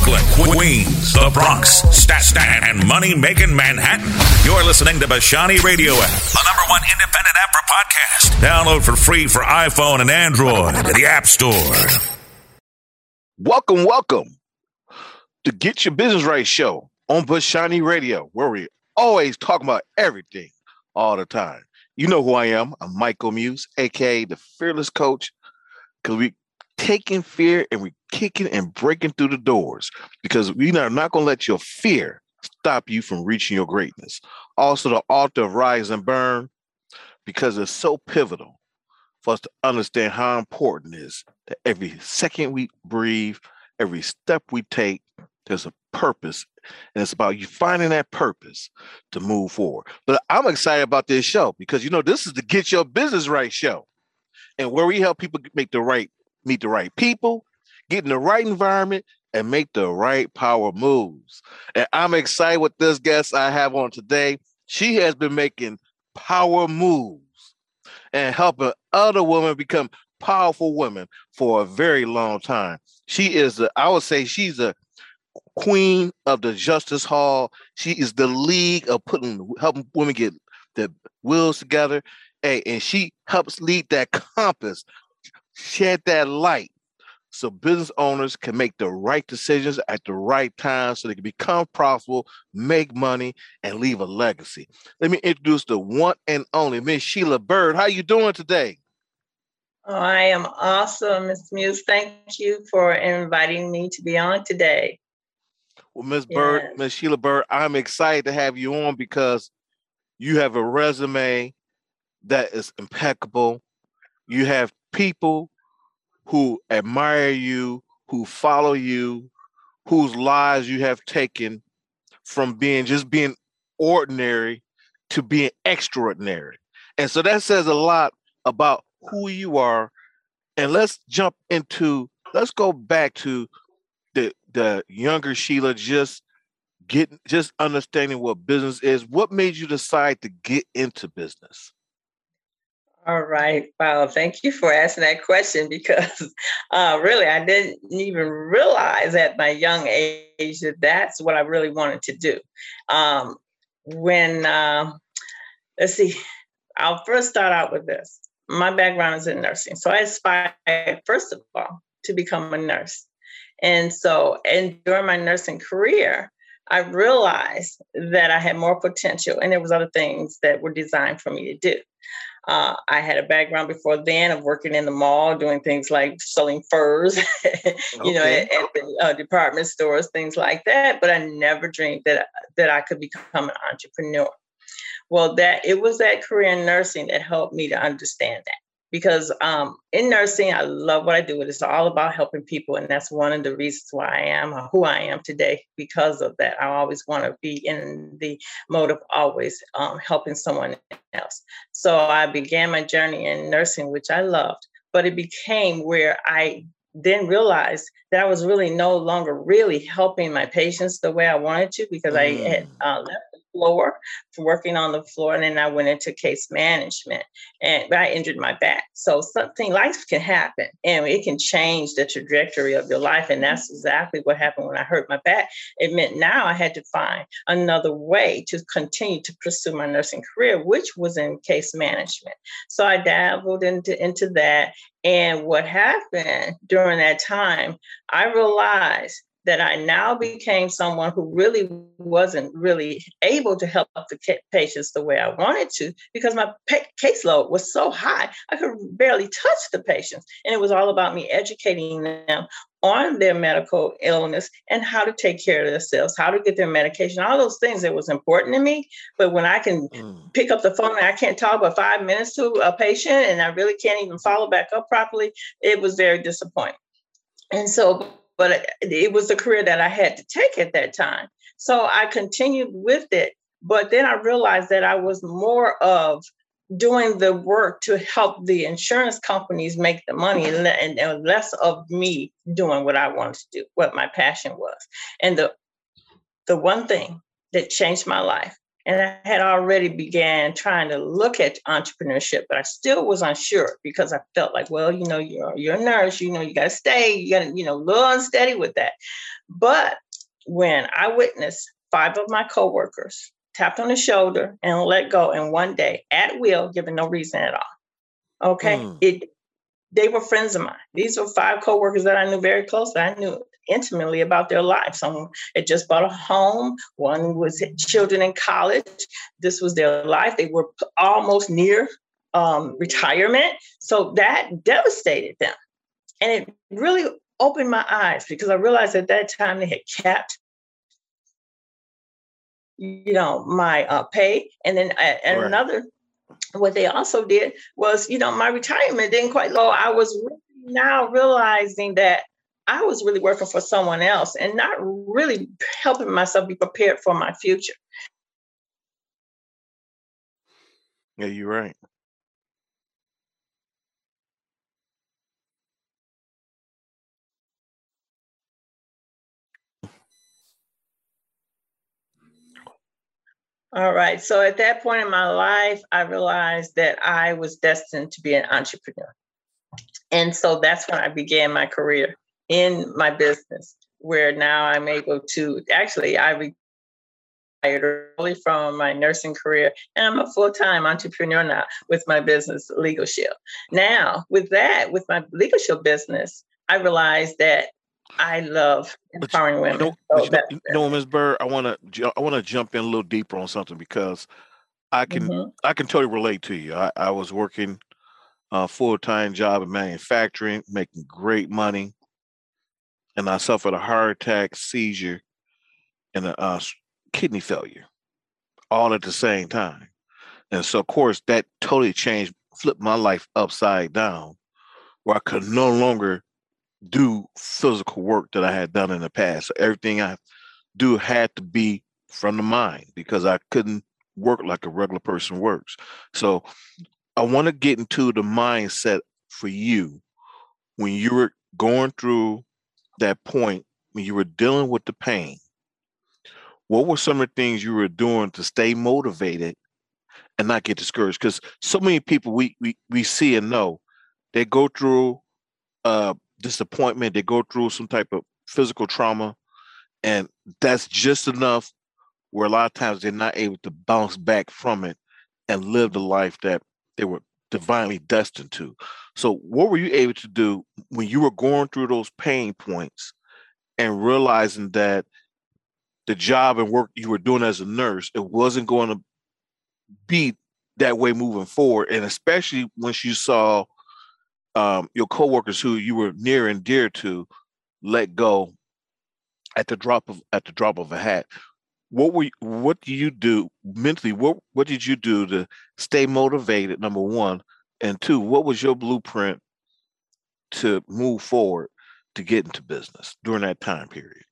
Brooklyn, Queens, the Bronx, Staten, and money-making Manhattan. You're listening to Bashani Radio app, the number one independent app for podcasts. Download for free for iPhone and Android at the App Store. Welcome to Get Your Business Right show on Bashani Radio, where we always talk about everything all the time. You know who I am. I'm Michael Muse, a.k.a. the Fearless Coach, because we taking fear and we kicking and breaking through the doors, because we are not going to let your fear stop you from reaching your greatness. Also, the author of Rise and Burn, because it's so pivotal for us to understand how important it is that every second we breathe, every step we take, there's a purpose, and it's about you finding that purpose to move forward. But I'm excited about this show because, this is the Get Your Business Right show, and where we help people meet the right people, get in the right environment, and make the right power moves. And I'm excited with this guest I have on today. She has been making power moves and helping other women become powerful women for a very long time. She's a queen of the Justice Hall. She is the league of helping women get their wills together. And she helps lead that compass, shed that light, so business owners can make the right decisions at the right time so they can become profitable, make money, and leave a legacy. Let me introduce the one and only Miss Sheila Bird. How you doing today? Oh, I am awesome, Ms. Muse. Thank you for inviting me to be on today. Well, Miss Bird, Miss Sheila Bird, I'm excited to have you on because you have a resume that is impeccable. You have people who admire you, who follow you, whose lives you have taken from being ordinary to being extraordinary. And so that says a lot about who you are. And let's go back to the younger Sheila, just understanding what business is. What made you decide to get into business? All right. Wow. Thank you for asking that question, because really, I didn't even realize at my young age that that's what I really wanted to do. Let's see, I'll first start out with this. My background is in nursing. So I aspired, first of all, to become a nurse. And during my nursing career, I realized that I had more potential, and there was other things that were designed for me to do. I had a background before then of working in the mall, doing things like selling furs, at the department stores, things like that. But I never dreamed that I could become an entrepreneur. Well, it was that career in nursing that helped me to understand that. Because in nursing, I love what I do. It's all about helping people. And that's one of the reasons why I am who I am today. Because of that, I always want to be in the mode of always helping someone else. So I began my journey in nursing, which I loved. But it became where I then realized that I was really no longer really helping my patients the way I wanted to, because I had left the floor for working on the floor, and then I went into case management, but I injured my back. So life can happen, and it can change the trajectory of your life. And that's exactly what happened when I hurt my back. It meant now I had to find another way to continue to pursue my nursing career, which was in case management. So I dabbled into that. And what happened during that time, I realized that I now became someone who really wasn't really able to help the patients the way I wanted to, because my caseload was so high, I could barely touch the patients. And it was all about me educating them on their medical illness and how to take care of themselves, how to get their medication, all those things that was important to me. But when I can pick up the phone and I can't talk but 5 minutes to a patient and I really can't even follow back up properly, it was very disappointing. And so, but it was the career that I had to take at that time. So I continued with it. But then I realized that I was more of doing the work to help the insurance companies make the money, and less of me doing what I wanted to do, what my passion was. And the one thing that changed my life And I had already began trying to look at entrepreneurship, but I still was unsure because I felt like, well, you're a nurse, you got to stay, you got to, a little unsteady with that. But when I witnessed 5 of my coworkers tapped on the shoulder and let go in one day at will, given no reason at all. Okay. They were friends of mine. These were 5 coworkers that I knew very closely. I knew intimately about their lives. Someone had just bought a home. One was children in college. This was their life. They were almost near retirement. So that devastated them. And it really opened my eyes because I realized at that time they had capped my pay. And then another, what they also did was, my retirement didn't quite low. I was now realizing that I was really working for someone else and not really helping myself be prepared for my future. Yeah, you're right. All right. So at that point in my life, I realized that I was destined to be an entrepreneur. And so that's when I began my career in my business, where now I'm able to, actually, I retired early from my nursing career, and I'm a full-time entrepreneur now with my business, Legal Shield. Now, with my Legal Shield business, I realized that I love empowering women. Ms. Bird, I want to jump in a little deeper on something because I can totally relate to you. I was working a full-time job in manufacturing, making great money, and I suffered a heart attack, seizure, and a kidney failure, all at the same time. And so, of course, that totally flipped my life upside down, where I could no longer do physical work that I had done in the past. So everything I do had to be from the mind because I couldn't work like a regular person works. So I want to get into the mindset for you when you were going through that point, when you were dealing with the pain. What were some of the things you were doing to stay motivated and not get discouraged? Because so many people we see and know, they go through disappointment, they go through some type of physical trauma, and that's just enough where a lot of times they're not able to bounce back from it and live the life that they were divinely destined to. So what were you able to do when you were going through those pain points and realizing that the job and work you were doing as a nurse, it wasn't going to be that way moving forward? And especially once you saw your coworkers who you were near and dear to let go at the drop of a hat. What do you do mentally? What did you do to stay motivated, number one? And 2, what was your blueprint to move forward to get into business during that time period?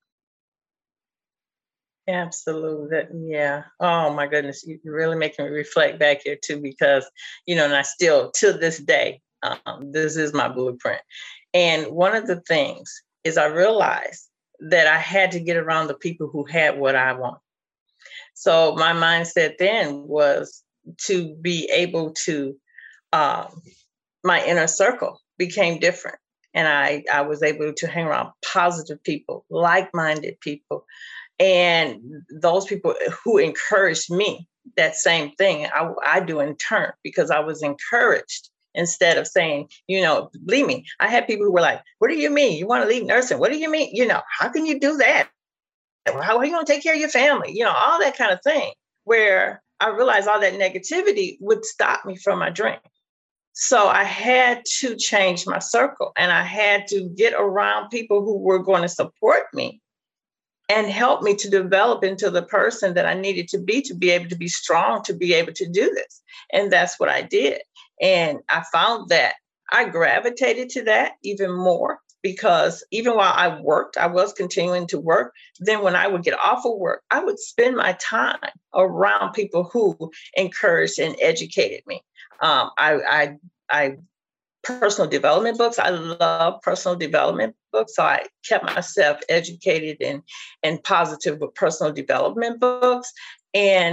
Absolutely. Yeah. Oh my goodness. You're really making me reflect back here too, because, and I still, to this day, this is my blueprint. And one of the things is I realized that I had to get around the people who had what I want. So my mindset then was to be able to, my inner circle became different. And I was able to hang around positive people, like-minded people, and those people who encouraged me, that same thing I do in turn, because I was encouraged. Instead of saying, believe me, I had people who were like, what do you mean? You want to leave nursing? What do you mean? How can you do that? How are you going to take care of your family? All that kind of thing, where I realized all that negativity would stop me from my dream. So I had to change my circle, and I had to get around people who were going to support me and help me to develop into the person that I needed to be able to be strong, to be able to do this. And that's what I did. And I found that I gravitated to that even more, because even while I worked, I was continuing to work. Then when I would get off of work, I would spend my time around people who encouraged and educated me. I personal development books. I love personal development books. So I kept myself educated and positive with personal development books. And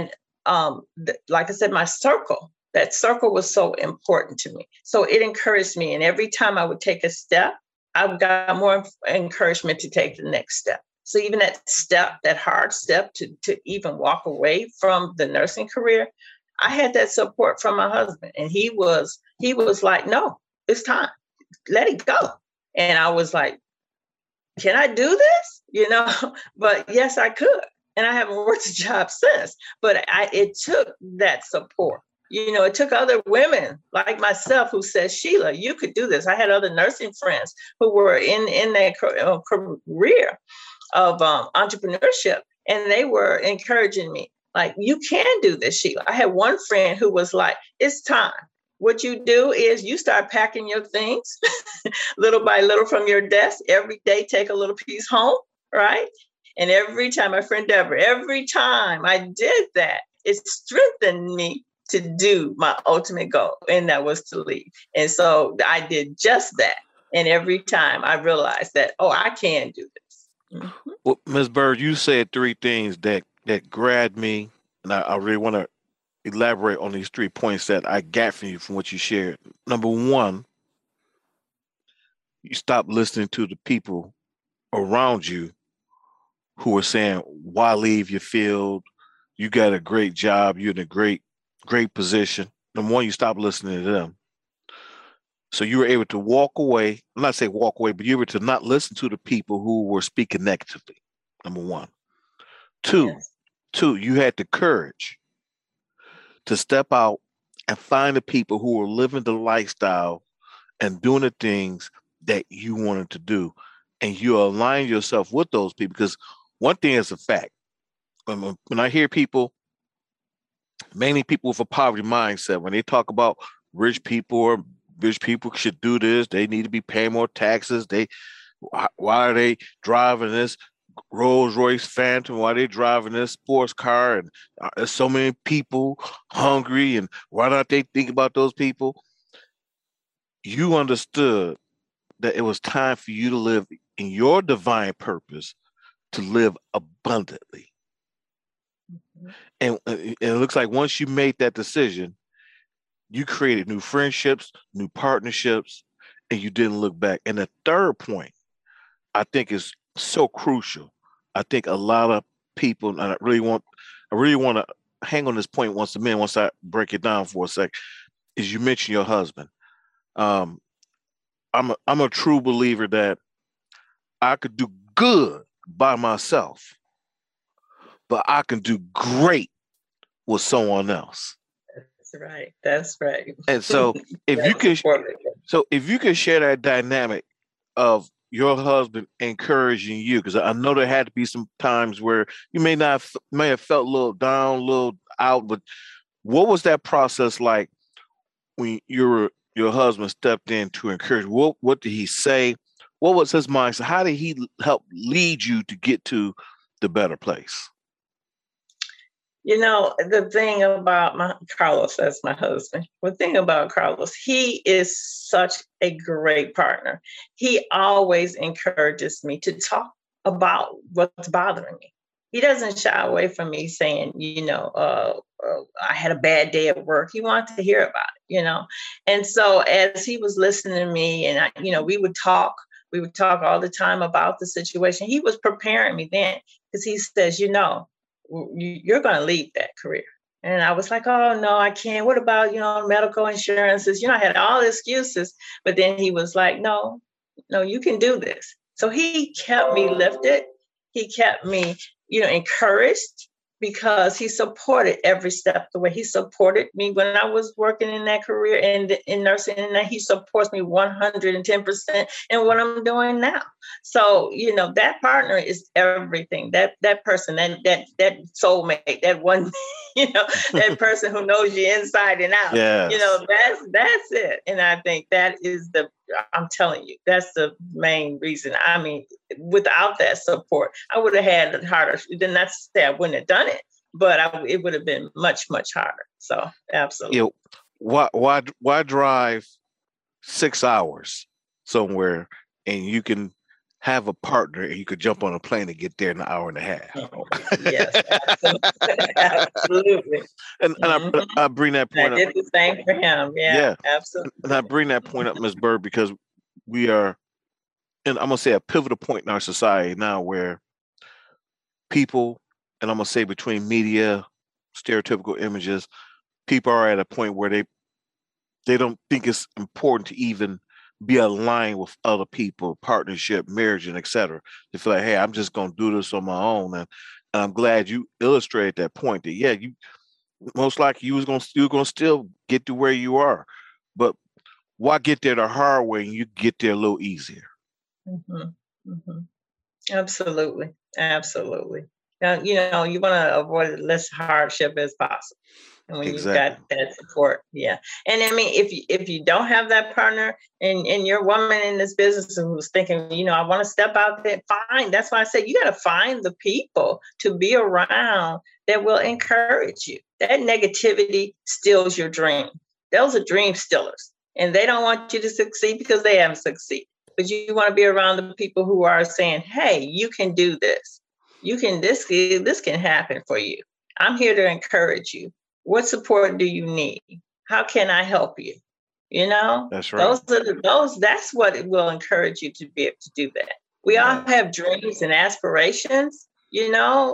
like I said, my circle, that circle was so important to me. So it encouraged me. And every time I would take a step, I got more encouragement to take the next step. So even that step, that hard step to even walk away from the nursing career, I had that support from my husband. And he was like, no, it's time. Let it go. And I was like, can I do this? But yes, I could. And I haven't worked a job since. But it took that support. It took other women like myself who said, Sheila, you could do this. I had other nursing friends who were in their career of entrepreneurship, and they were encouraging me, like, you can do this, Sheila. I had one friend who was like, it's time. What you do is you start packing your things little by little from your desk. Every day, take a little piece home, right? And every time, my friend Deborah, every time I did that, it strengthened me to do my ultimate goal, and that was to leave. And so I did just that. And every time I realized that, I can do this. Mm-hmm. Well, Ms. Bird, you said three things that grabbed me, and I really want to elaborate on these 3 points that I got from you from what you shared. Number one, you stop listening to the people around you who are saying, why leave your field? You got a great job. You're in a great position. Number one, you stop listening to them. So you were able to walk away. I'm not saying walk away, but you were able to not listen to the people who were speaking negatively. Number one. Two, you had the courage to step out and find the people who were living the lifestyle and doing the things that you wanted to do. And you align yourself with those people, because one thing is a fact. When I hear people, mainly people with a poverty mindset, when they talk about rich people should do this, they need to be paying more taxes. Why are they driving this Rolls Royce Phantom? Why are they driving this sports car? And there's so many people hungry, and why don't they think about those people? You understood that it was time for you to live in your divine purpose, to live abundantly. Mm-hmm. And it looks like once you made that decision, you created new friendships, new partnerships, and you didn't look back. And the third point, I think, is so crucial. I think a lot of people, and I really want to hang on this point once I break it down for a sec, is you mentioned your husband. I'm a true believer that I could do good by myself, but I can do great with someone else. That's right. And so if you can share that dynamic of your husband encouraging you, because I know there had to be some times where you may have felt a little down, a little out, but what was that process like when your husband stepped in to encourage? What did he say? What was his mindset? How did he help lead you to get to the better place? The thing about Carlos, that's my husband. The thing about Carlos, he is such a great partner. He always encourages me to talk about what's bothering me. He doesn't shy away from me saying, I had a bad day at work. He wanted to hear about it, And so as he was listening to me, and we would talk all the time about the situation. He was preparing me then, because he says, you're going to leave that career. And I was like, oh, no, I can't. What about, medical insurances? I had all the excuses. But then he was like, no, you can do this. So he kept me lifted. He kept me, encouraged, because he supported every step of the way. He supported me when I was working in that career and in nursing, and he supports me 110% in what I'm doing now. So, that partner is everything. That person, that soulmate, that one, that person who knows you inside and out. Yes. That's it. And I think that is I'm telling you, that's the main reason. I mean, without that support, I would have had it harder. Then not to say I wouldn't have done it, but it would have been much, much harder. So absolutely. Why drive 6 hours somewhere and you can have a partner and you could jump on a plane and get there in an hour and a half. Yes, absolutely. Absolutely. And I bring that point I up. did the same for him. Yeah, absolutely. And I bring that point up, Ms. Bird, because we are, and I'm gonna say, a pivotal point in our society now where people, and I'm gonna say between media, stereotypical images, people are at a point where they don't think it's important to even be aligned with other people, partnership, marriage, and etc. They feel like, hey, I'm just gonna do this on my own. And I'm glad you illustrated that point that you most likely you're gonna still get to where you are. But why get there the hard way and you get there a little easier? Mm-hmm. Mm-hmm. Absolutely. Absolutely. Now, you want to avoid as less hardship as possible. And when you've got that support, yeah. And I mean, if you don't have that partner and you're a woman in this business who's thinking, I want to step out there, fine. That's why I said you got to find the people to be around that will encourage you. That negativity steals your dream. Those are dream stealers. And they don't want you to succeed because they haven't succeeded. But you want to be around the people who are saying, hey, you can do this. This can happen for you. I'm here to encourage you. What support do you need? How can I help you? That's right. That's what it will encourage you to be able to do that. We all have dreams and aspirations. A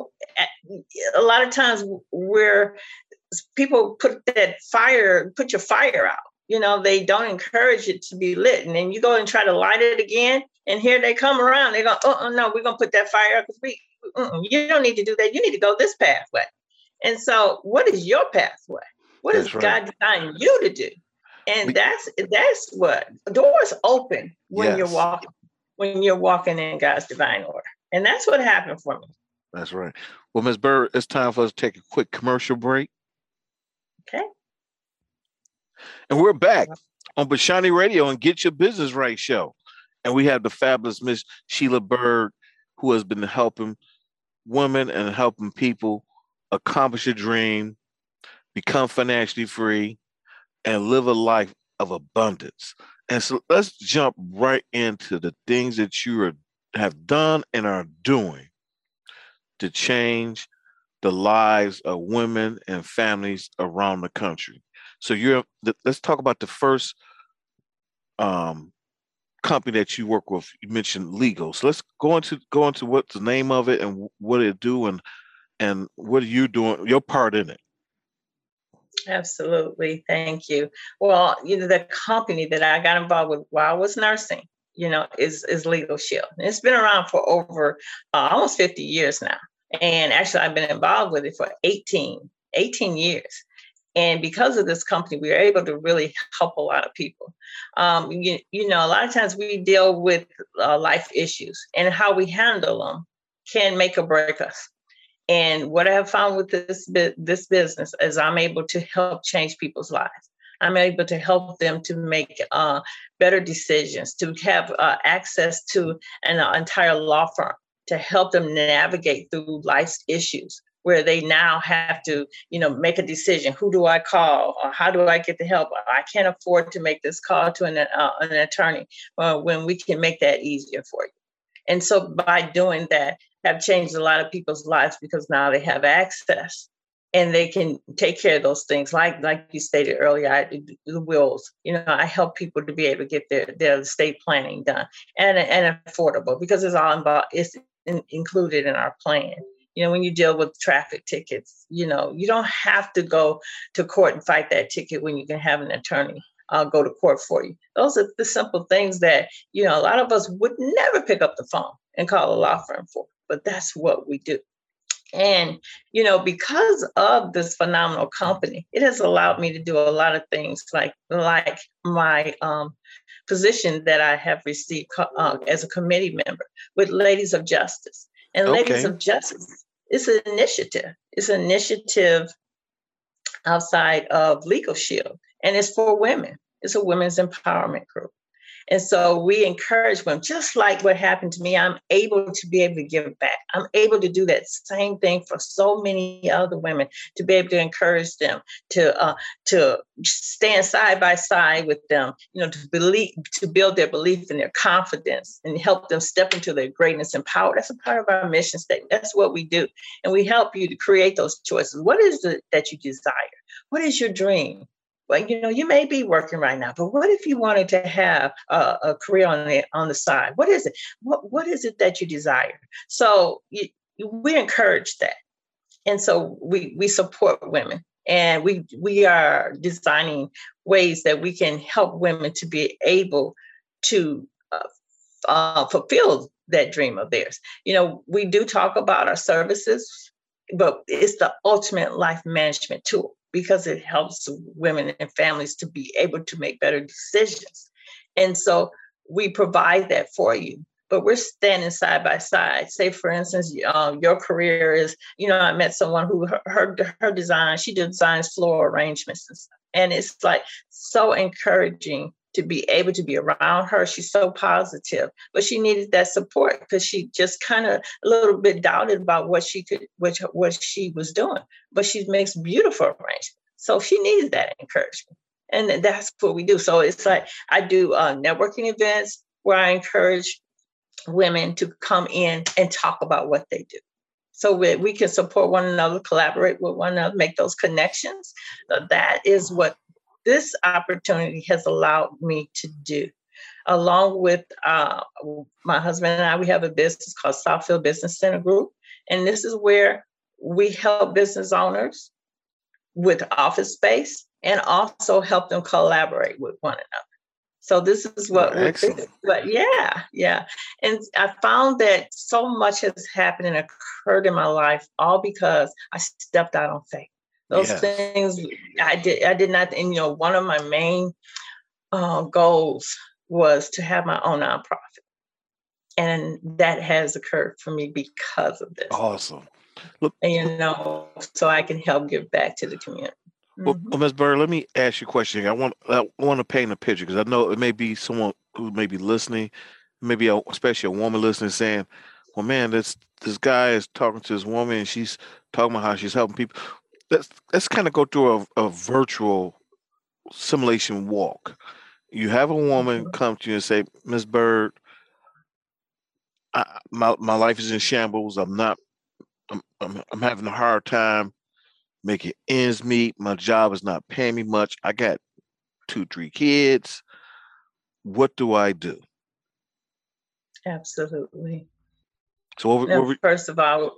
lot of times where people put your fire out. They don't encourage it to be lit. And then you go and try to light it again. And here they come around. They go, no, we're going to put that fire out because you don't need to do that. You need to go this pathway. And so what is your pathway? What is God designed you to do? And that's what doors open when you're walking in God's divine order. And that's what happened for me. That's right. Well, Ms. Bird, it's time for us to take a quick commercial break. Okay. And we're back on Bashani Radio and Get Your Business Right show. And we have the fabulous Miss Sheila Bird, who has been helping women and helping people accomplish a dream, become financially free, and live a life of abundance. And so let's jump right into the things that you have done and are doing to change the lives of women and families around the country. So let's talk about the first company that you work with. You mentioned Legal. So let's go into what's the name of it and what it do and what are you doing, your part in it. Absolutely. Thank you. Well, the company that I got involved with while I was nursing, is Legal Shield. It's been around for over almost 50 years now. And actually, I've been involved with it for 18 years. And because of this company, we were able to really help a lot of people. A lot of times we deal with life issues, and how we handle them can make or break us. And what I have found with this business is I'm able to help change people's lives. I'm able to help them to make better decisions, to have access to an entire law firm to help them navigate through life's issues, where they now have to, make a decision. Who do I call? Or how do I get the help? I can't afford to make this call to an attorney when we can make that easier for you. And so by doing that, have changed a lot of people's lives because now they have access and they can take care of those things. Like you stated earlier, I do the wills. I help people to be able to get their estate planning done and affordable, because it's all included in our plan. When you deal with traffic tickets, you don't have to go to court and fight that ticket when you can have an attorney go to court for you. Those are the simple things that, a lot of us would never pick up the phone and call a law firm for, but that's what we do. And, because of this phenomenal company, it has allowed me to do a lot of things like my position that I have received as a committee member with Ladies of Justice. And Ladies of Justice is an initiative. It's an initiative outside of Legal Shield, and it's for women. It's a women's empowerment group. And so we encourage them, just like what happened to me. I'm able to be able to give back. I'm able to do that same thing for so many other women, to be able to encourage them, to stand side by side with them, to believe, to build their belief and their confidence, and help them step into their greatness and power. That's a part of our mission statement. That's what we do. And we help you to create those choices. What is it that you desire? What is your dream? Well, you may be working right now, but what if you wanted to have a career on the side? What is it? What is it that you desire? So we encourage that. And so we support women, and we are designing ways that we can help women to be able to fulfill that dream of theirs. We do talk about our services, but it's the ultimate life management tool, because it helps women and families to be able to make better decisions. And so we provide that for you, but we're standing side by side. Say, for instance, your career is, I met someone who her design, she designs floral arrangements and stuff. And it's like so encouraging to be able to be around her. She's so positive, but she needed that support because she just kind of a little bit doubted about what she was doing, but she makes beautiful arrangements. So she needed that encouragement. And that's what we do. So it's like, I do networking events where I encourage women to come in and talk about what they do. So we can support one another, collaborate with one another, make those connections. So that is what this opportunity has allowed me to do. Along with my husband and I, we have a business called Southfield Business Center Group. And this is where we help business owners with office space and also help them collaborate with one another. So this is what we do. But yeah. And I found that so much has happened and occurred in my life, all because I stepped out on faith. Those things I did not. And one of my main goals was to have my own nonprofit, and that has occurred for me because of this. Awesome. Look, and so I can help give back to the community. Well, Ms. Bird, let me ask you a question. I want to paint a picture, because I know it may be someone who may be listening, maybe especially a woman listening, saying, "Well, man, this guy is talking to this woman, and she's talking about how she's helping people." Let's kind of go through a virtual simulation walk. You have a woman come to you and say, "Ms. Bird, my life is in shambles. I'm having a hard time making ends meet. My job is not paying me much. I got 2-3 kids. What do I do?" Absolutely. So first of all,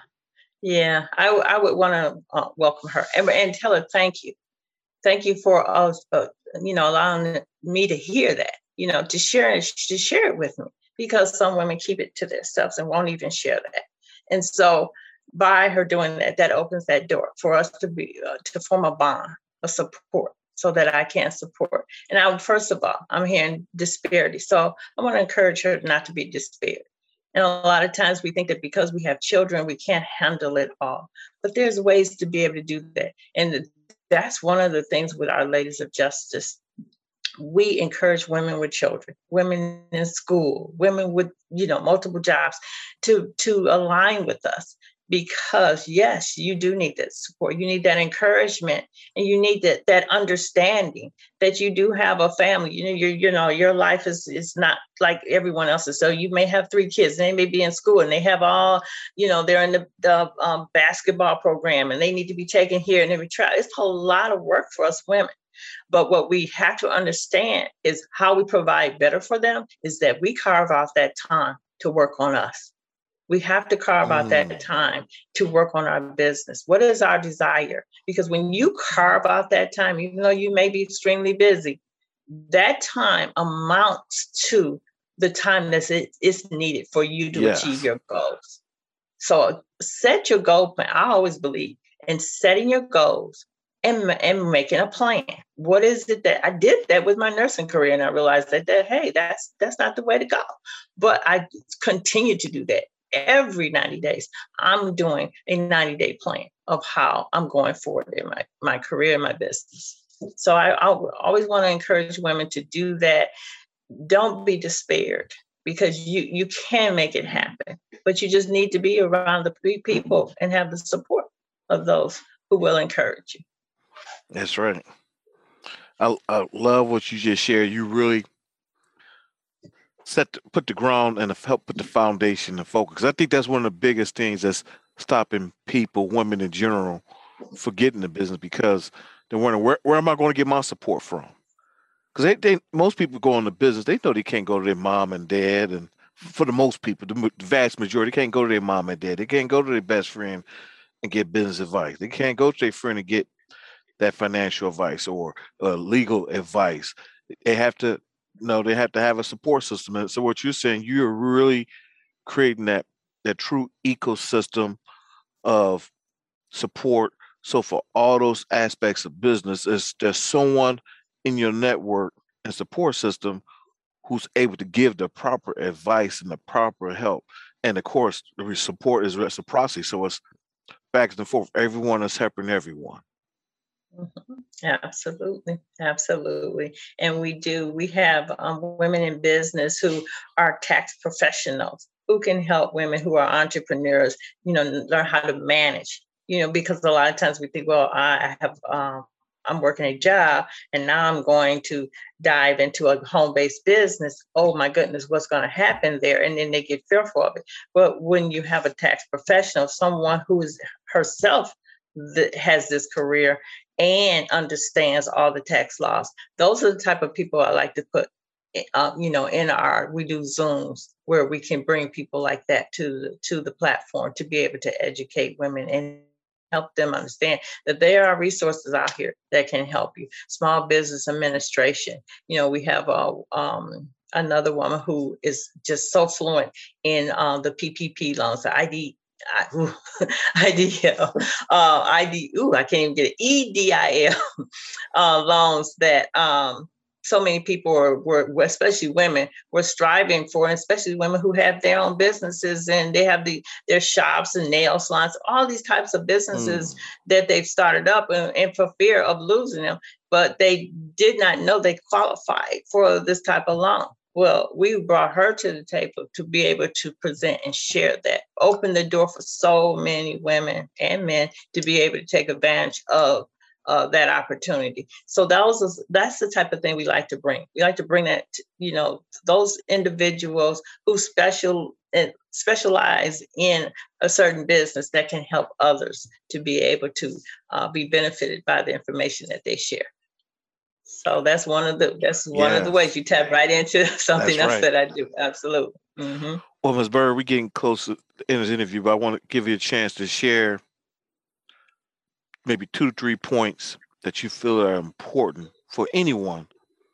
I would want to welcome her and tell her thank you. Thank you for allowing me to hear that, to share it with me, because some women keep it to themselves and won't even share that. And so by her doing that, that opens that door for us to form a bond of support, so that I can support. And first of all, I'm hearing disparity. So I want to encourage her not to be despaired. And a lot of times we think that because we have children, we can't handle it all. But there's ways to be able to do that. And that's one of the things with Our Ladies of Justice. We encourage women with children, women in school, women with, multiple jobs to align with us. Because yes, you do need that support. You need that encouragement, and you need that understanding that you do have a family. Your life is not like everyone else's. So you may have 3 kids, and they may be in school, and they have all, they're in the basketball program, and they need to be taken here and every trial. It's a whole lot of work for us women. But what we have to understand is how we provide better for them is that we carve out that time to work on us. We have to carve out that time to work on our business. What is our desire? Because when you carve out that time, even though you may be extremely busy, that time amounts to the time that is needed for you to achieve your goals. So set your goal plan. I always believe in setting your goals and making a plan. What is it that I did that with my nursing career? And I realized that hey, that's not the way to go. But I continue to do that. Every 90 days, I'm doing a 90-day plan of how I'm going forward in my career and my business. So I always want to encourage women to do that, don't be despaired, because you can make it happen, but you just need to be around the people and have the support of those who will encourage you. That's right. I love what you just shared. You really put the ground and help put the foundation and focus. I think that's one of the biggest things that's stopping people, women in general, from getting the business, because they're wondering, where am I going to get my support from? Because they most people go into business, they know they can't go to their mom and dad, and for the most people, the vast majority, they can't go to their mom and dad. They can't go to their best friend and get business advice. They can't go to their friend and get that financial advice or legal advice. They have to they have to have a support system. And so what you're saying, you're really creating that true ecosystem of support. So for all those aspects of business, there's someone in your network and support system who's able to give the proper advice and the proper help. And of course, the support is reciprocity. So it's back and forth. Everyone is helping everyone. Mm-hmm. Absolutely. Absolutely. And we have women in business who are tax professionals who can help women who are entrepreneurs, learn how to manage, because a lot of times we think, well, I'm working a job and now I'm going to dive into a home-based business. Oh my goodness, what's going to happen there? And then they get fearful of it. But when you have a tax professional, someone who is herself that has this career and understands all the tax laws, those are the type of people I like to put, we do Zooms where we can bring people like that to the platform to be able to educate women and help them understand that there are resources out here that can help you. Small business administration. We have another woman who is just so fluent in the PPP loans, the IDL, I can't even get it, EDIL loans that so many people were, especially women, were striving for, and especially women who have their own businesses and they have their shops and nail salons, all these types of businesses that they've started up and for fear of losing them, but they did not know they qualified for this type of loan. Well, we brought her to the table to be able to present and share that, open the door for so many women and men to be able to take advantage of that opportunity. So that's the type of thing we like to bring. We like to bring that, those individuals who specialize in a certain business that can help others to be able to be benefited by the information that they share. So that's one of the ways you tap right into something else that I do. Absolutely. Mm-hmm. Well, Ms. Bird, we're getting close to in this interview, but I want to give you a chance to share maybe 2 to 3 points that you feel are important for anyone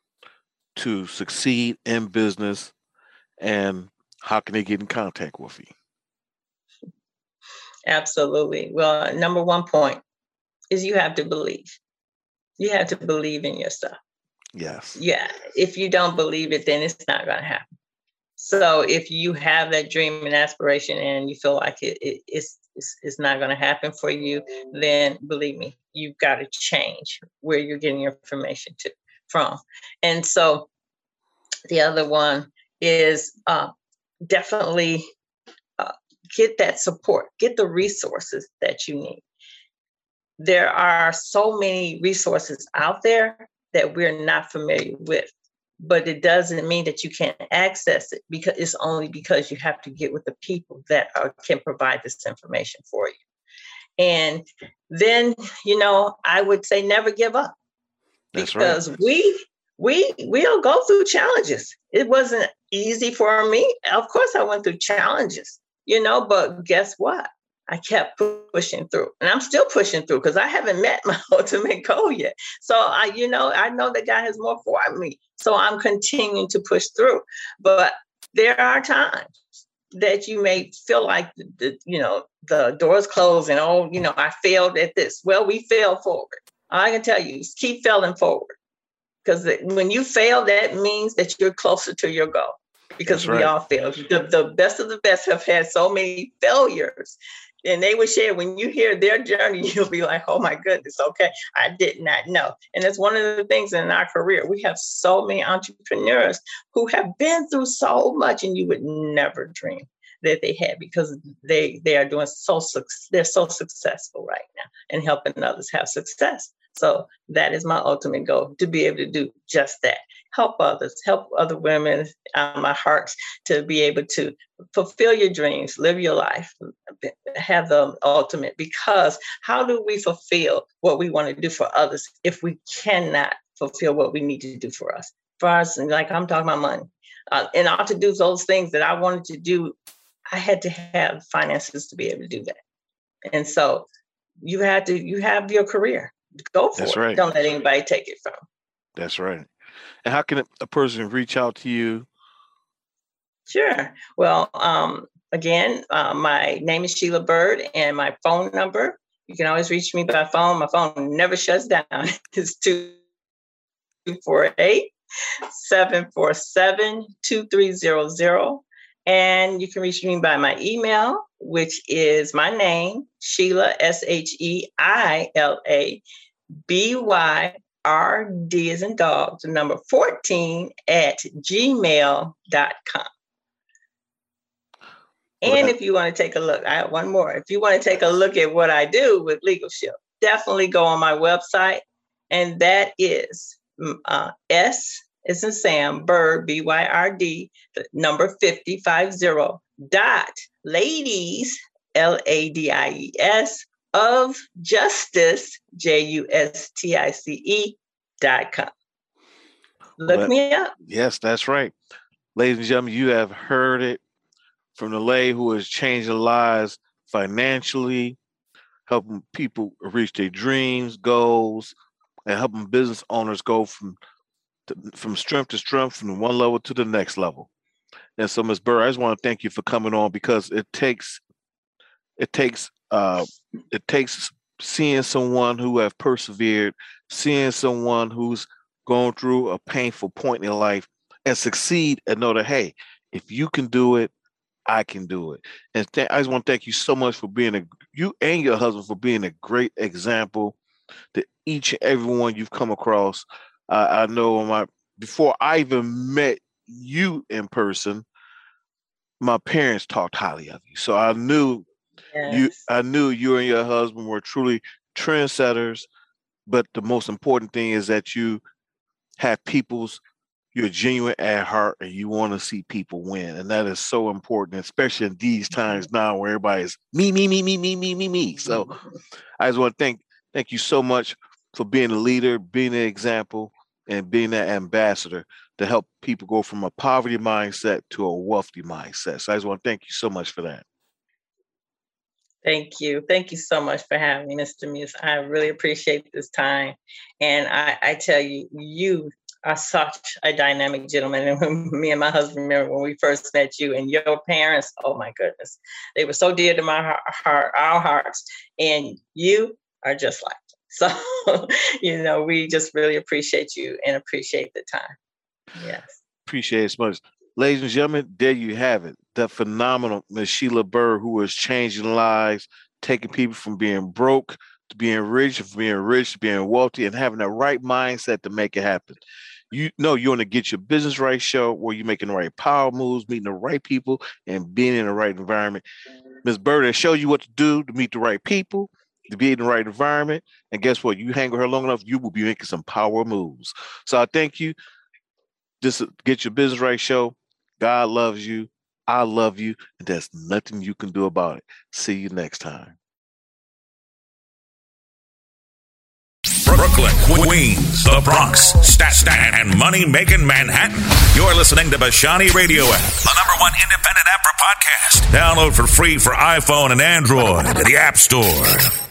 to succeed in business, and how can they get in contact with you? Absolutely. Well, number 1 point is you have to believe. You have to believe in yourself. Yes. Yeah. If you don't believe it, then it's not going to happen. So if you have that dream and aspiration and you feel like it's not going to happen for you, then believe me, you've got to change where you're getting your information from. And so the other one is definitely get that support, get the resources that you need. There are so many resources out there that we're not familiar with, but it doesn't mean that you can't access it, because it's only because you have to get with the people that can provide this information for you. And then, I would say never give up. That's because right. we'll go through challenges. It wasn't easy for me. Of course, I went through challenges, but guess what? I kept pushing through, and I'm still pushing through because I haven't met my ultimate goal yet. So I know that God has more for me. So I'm continuing to push through. But there are times that you may feel like the door's closed and I failed at this. Well, we fail forward. All I can tell you is keep failing forward, because when you fail, that means that you're closer to your goal. because we all fail. The best of the best have had so many failures. And they would share, when you hear their journey, you'll be like, oh my goodness, okay, I did not know. And it's one of the things in our career. We have so many entrepreneurs who have been through so much, and you would never dream that they had, because they are doing they're so successful right now and helping others have success. So that is my ultimate goal, to be able to do just that. Help others, help other women, my heart, to be able to fulfill your dreams, live your life, have the ultimate. Because how do we fulfill what we want to do for others if we cannot fulfill what we need to do for us? For us, like I'm talking about money. In order to do those things that I wanted to do, I had to have finances to be able to do that. And so you have your career. Go for it. Right. Don't let anybody take it from. That's right. And how can a person reach out to you? Sure. Well, again, my name is Sheila Bird, and my phone number, you can always reach me by phone. My phone never shuts down. It's 248-747-2300. And you can reach me by my email, which is my name, Sheila, SHEILA, BYRD as in dog, the number 14 @gmail.com. And if you want to take a look, I have one more. If you want to take a look at what I do with LegalShield, definitely go on my website. And that is S as in Sam, Bird, BYRD, number 50 ladies, LADIES, of Justice, JUSTICE.com. Look me up. Yes, that's right. Ladies and gentlemen, you have heard it from the lady who is changing lives financially, helping people reach their dreams, goals, and helping business owners go from strength to strength, from one level to the next level. And so, Ms. Bird, I just want to thank you for coming on, because it takes seeing someone who have persevered, seeing someone who's gone through a painful point in life and succeed, and know that, hey, if you can do it, I can do it. And I just want to thank you so much for being you and your husband for being a great example to each and everyone you've come across. I know before I even met you in person, my parents talked highly of you. So I knew you and your husband were truly trendsetters. But the most important thing is that you have you're genuine at heart, and you want to see people win. And that is so important, especially in these times now where everybody's me. So I just want to thank you so much for being a leader, being an example, and being an ambassador to help people go from a poverty mindset to a wealthy mindset. So I just want to thank you so much for that. Thank you. Thank you so much for having me, Mr. Muse. I really appreciate this time. And I tell you, you are such a dynamic gentleman. And me and my husband, remember when we first met you, and your parents, oh my goodness, they were so dear to my heart, our hearts. And you are just like them. So, we just really appreciate you and appreciate the time. Yes. Appreciate it so much. Ladies and gentlemen, there you have it. The phenomenal Ms. Sheila Bird, who is changing lives, taking people from being broke to being rich, from being rich to being wealthy, and having the right mindset to make it happen. You want to Get Your Business Right show, where you're making the right power moves, meeting the right people, and being in the right environment. Ms. Bird has showed you what to do to meet the right people, to be in the right environment. And guess what? You hang with her long enough, you will be making some power moves. So I thank you. This is Get Your Business Right show. God loves you. I love you. And there's nothing you can do about it. See you next time. Brooklyn, Queens, the Bronx, Staten, and money-making Manhattan. You're listening to Bashani Radio App, the #1 independent app for podcasts. Download for free for iPhone and Android at the App Store.